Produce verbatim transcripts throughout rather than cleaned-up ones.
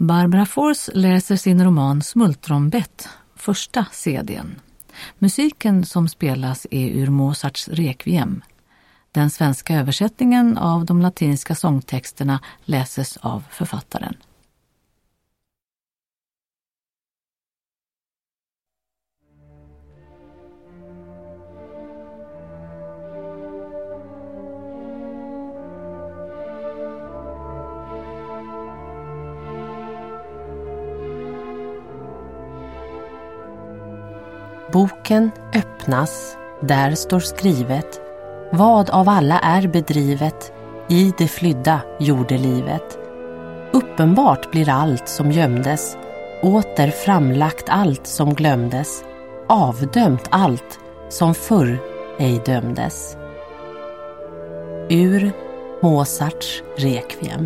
Barbara Fors läser sin roman Smultronbett, första C D:n. Musiken som spelas är ur Mozarts Requiem. Den svenska översättningen av de latinska sångtexterna läses av författaren. Boken öppnas, där står skrivet: vad av alla är bedrivet i det flydda jordelivet. Uppenbart blir allt som gömdes, åter framlagt allt som glömdes, avdömt allt som förr ej dömdes. Ur Mozarts Requiem.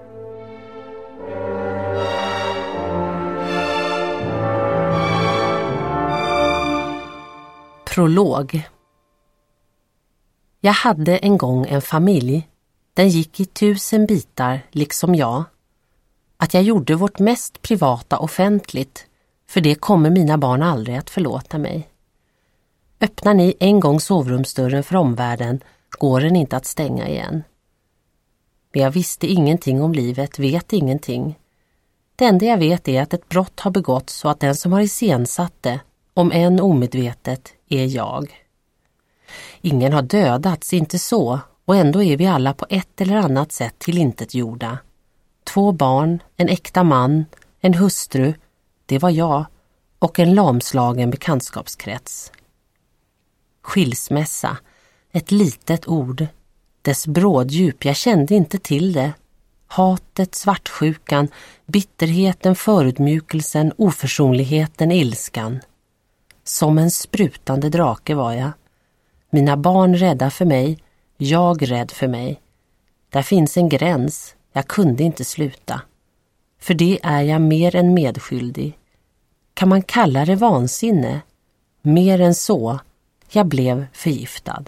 Prolog. Jag hade en gång en familj. Den gick i tusen bitar, liksom jag. Att jag gjorde vårt mest privata offentligt, för det kommer mina barn aldrig att förlåta mig. Öppnar ni en gång sovrumsdörren för omvärlden, går den inte att stänga igen. Men jag visste ingenting om livet, vet ingenting. Det enda jag vet är att ett brott har begåtts och att den som har iscensatt det, om än omedvetet, är jag. Ingen har dödats, inte så, och ändå är vi alla på ett eller annat sätt tillintetgjorda. Två barn, en äkta man, en hustru, det var jag, och en lamslagen bekantskapskrets. Skilsmässa, ett litet ord. Dess bråddjup, jag kände inte till det. Hatet, svartsjukan, bitterheten, förödmjukelsen, oförsonligheten, ilskan. Som en sprutande drake var jag. Mina barn rädda för mig, jag rädd för mig. Där finns en gräns, jag kunde inte sluta. För det är jag mer än medskyldig. Kan man kalla det vansinne? Mer än så, jag blev förgiftad.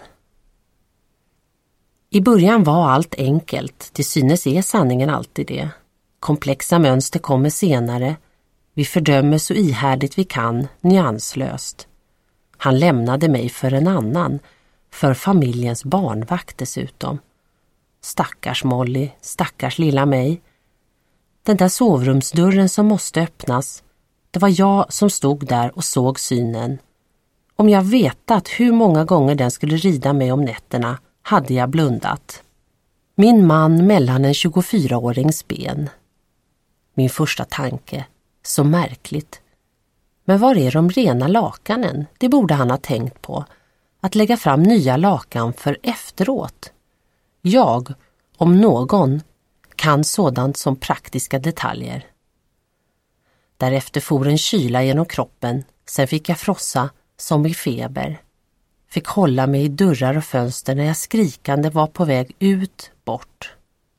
I början var allt enkelt, till synes är sanningen alltid det. Komplexa mönster kommer senare. Vi fördömer så ihärdigt vi kan, nyanslöst. Han lämnade mig för en annan, för familjens barnvakt dessutom. Stackars Molly, stackars lilla mig. Den där sovrumsdörren som måste öppnas, det var jag som stod där och såg synen. Om jag vetat hur många gånger den skulle rida mig om nätterna, hade jag blundat. Min man mellan en tjugofyraårings ben. Min första tanke, så märkligt. Men var är de rena lakanen? Det borde han ha tänkt på. Att lägga fram nya lakan för efteråt. Jag, om någon, kan sådant som praktiska detaljer. Därefter for en kyla genom kroppen. Sen fick jag frossa som i feber. Fick hålla mig i dörrar och fönster när jag skrikande var på väg ut, bort.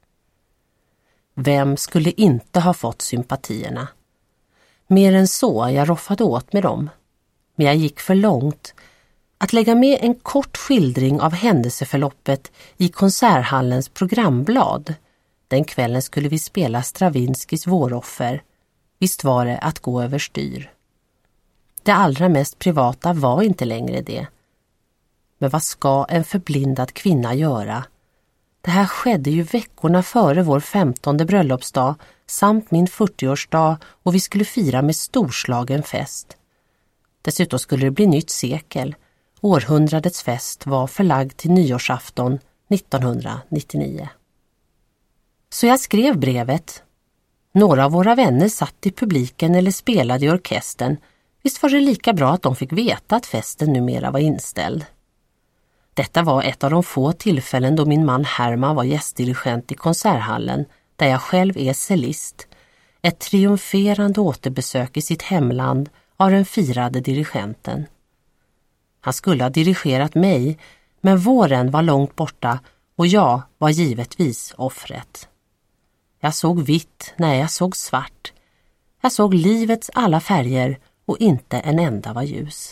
Vem skulle inte ha fått sympatierna? Mer än så, jag roffade åt med dem. Men jag gick för långt. Att lägga med en kort skildring av händelseförloppet i konserthallens programblad. Den kvällen skulle vi spela Stravinskys Våroffer. Visst var det att gå över styr. Det allra mest privata var inte längre det. Men vad ska en förblindad kvinna göra? Det här skedde ju veckorna före vår femtonde bröllopsdag samt min fyrtioårsdag, och vi skulle fira med storslagen fest. Dessutom skulle det bli nytt sekel. Århundradets fest var förlagd till nyårsafton nittonhundranittionio. Så jag skrev brevet. Några av våra vänner satt i publiken eller spelade i orkestern. Visst var det lika bra att de fick veta att festen numera var inställd. Detta var ett av de få tillfällen då min man Herman var gästdirigent i konserthallen, där jag själv är cellist. Ett triumferande återbesök i sitt hemland av den firade dirigenten. Han skulle ha dirigerat mig, men våren var långt borta och jag var givetvis offret. Jag såg vitt när jag såg svart. Jag såg livets alla färger och inte en enda var ljus.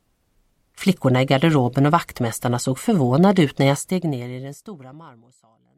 Flickorna i garderoben och vaktmästarna såg förvånade ut när jag steg ner i den stora marmorsalen.